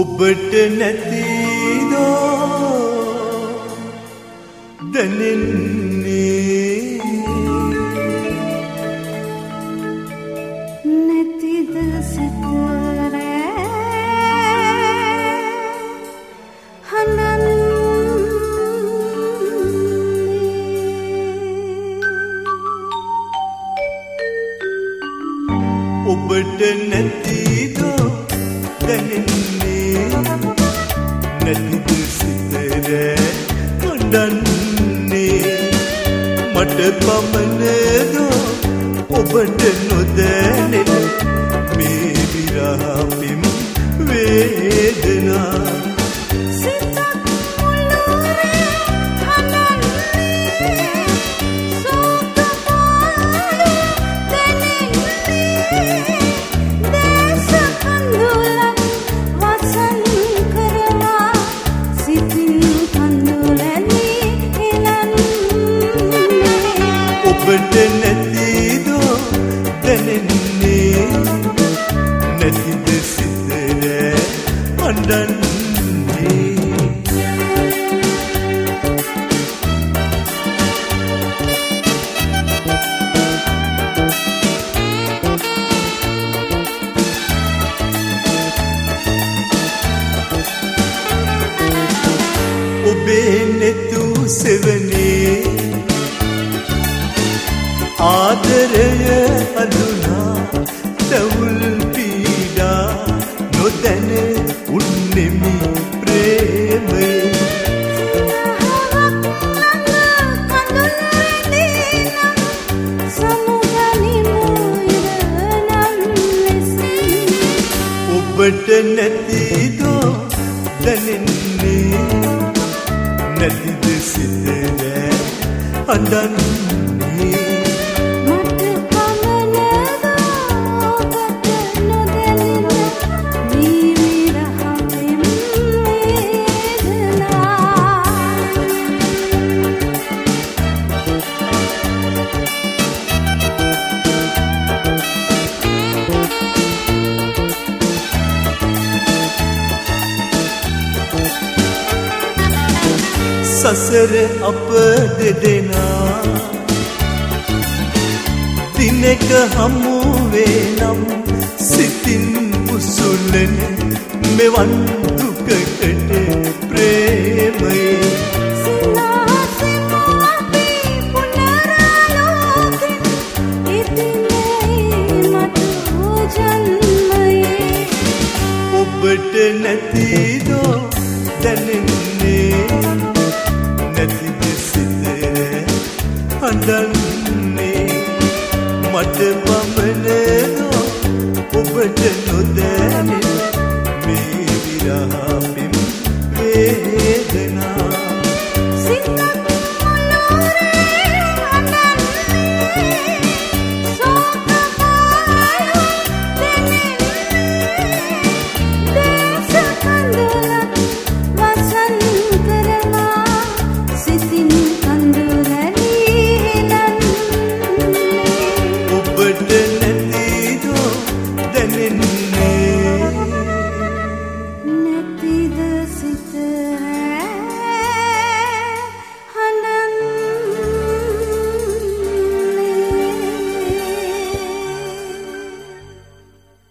ඔබට නැතිදෝ දැනෙන්නේ නැතිද සිතරේ ඔබට නැතිදෝ දැනෙන්නේ නැතිද සිතරේ හඬන්නේ මට පමණදෝ ඔබට නොදැනෙන මේ විරහපින් වේදනා ඔබට නැතිදෝ දැනෙන්නේ නැතිද සිතරේ හඬන්නේ ඔබේ නෙතු සෙවනේ ආදරය අඳුනා දවුල් පීඩා නොදැන උන්නෙමි ප්‍රේමය ඔබට නැතිදෝ දැනෙන්නේ නැතිද සිතරේ හඬන්නේ සසර අප දෙදෙනා දිනක හමු වේනම් සිතින් උසුලන මෙවන් දුකකට ප්‍රේමයේ ඔබට නැතිදෝ දැනෙන්නේ නැතිද සිතරේ හඬන්නේ මට පමණදෝ ඔබට නොදැනෙන මේ විරහපින් වේදනා